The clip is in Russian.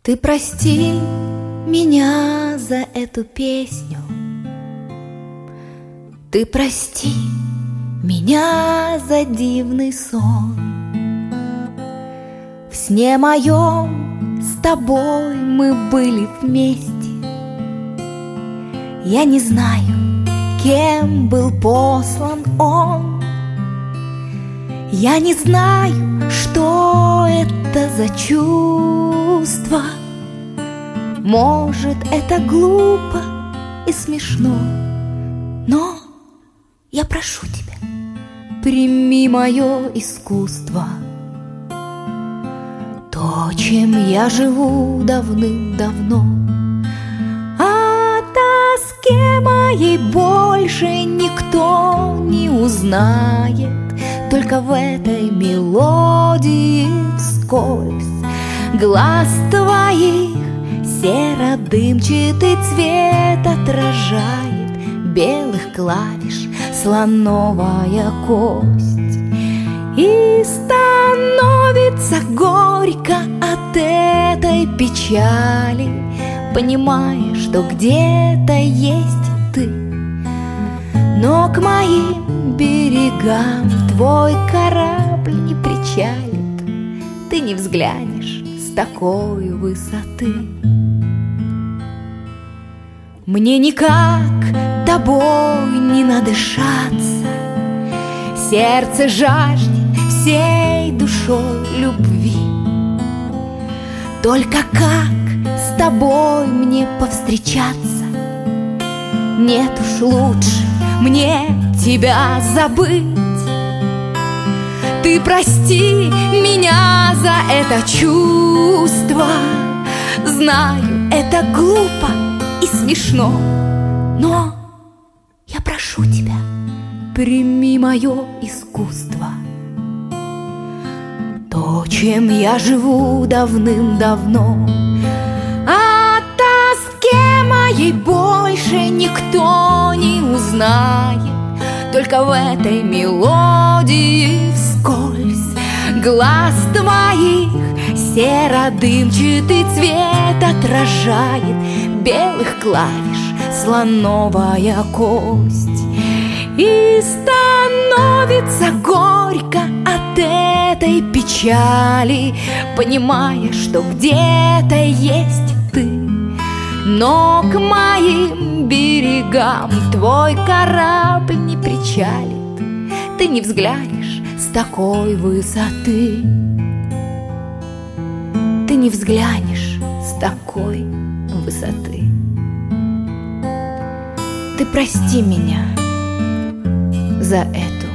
Ты прости меня за эту песню, ты прости меня за дивный сон. В сне моем с тобой мы были вместе. Я не знаю, кем был послан он. Я не знаю, что это за чувство. Может, это глупо и смешно, но я прошу тебя, прими мое искусство. То, чем я живу давным-давно. О тоске моей больше никто не узнает. Только в этой мелодии вскользь глаз твоих серо-дымчатый цвет отражает белых клавиш слоновая кость. И становится горько от этой печали, понимая, что где-то есть ты. Но к моим берегам твой корабль не причалит. Ты не взглянешь с такой высоты. Мне никак тобой не надышаться. Сердце жаждет всей душой любви. Только как с тобой мне повстречаться? Нет уж, лучше мне тебя забыть. Ты прости меня за это чувство. Знаю, это глупо и смешно, но я прошу тебя, прими мое искусство. То, чем я живу давным-давно. О тоске моей больше никто не узнает. Только в этой мелодии вскользь глаз твоих серо-дымчатый цвет отражает белых клавиш слоновая кость. И становится горько от этой печали, понимая, что где-то есть ты. Но к моим берегам твой корабль не причалит. Ты не взглянешь с такой высоты. Ты не взглянешь с такой высоты. Ты прости меня за эту